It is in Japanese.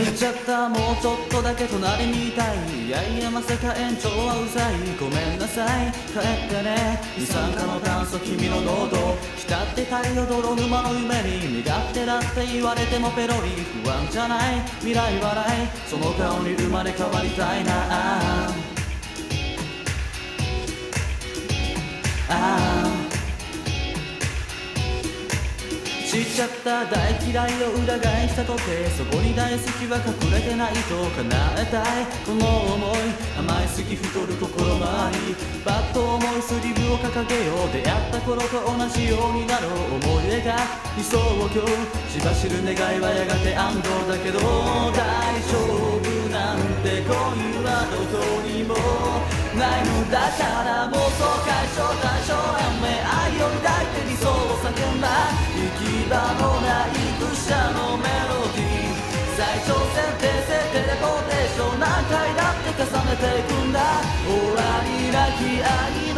言っちゃったもうちょっとだけ隣にいたい。いやいやまさか延長はうざい。ごめんなさい帰ってね。二酸化の炭素君の喉浸ってたいよ泥沼の夢に。身勝手だって言われてもペロリ不安じゃない未来笑い。その顔に生まれ変わりたいな。知っちゃった大嫌いを裏返したとてそこに大好きは隠れてないと叶えたいこの想い。甘いすぎ太る心回りバッと重いスリルを掲げよう。出会った頃と同じようになろう。思い描く理想を今日しばしる願いはやがて安堵だけど大丈夫なんて恋はどこにもないのだから妄想解消対象雨愛を抱いて理想を叫んだ行き場のない愚者のメロディー。再挑戦訂正テレポーテーション何回だって重ねていくんだ。終わりなき愛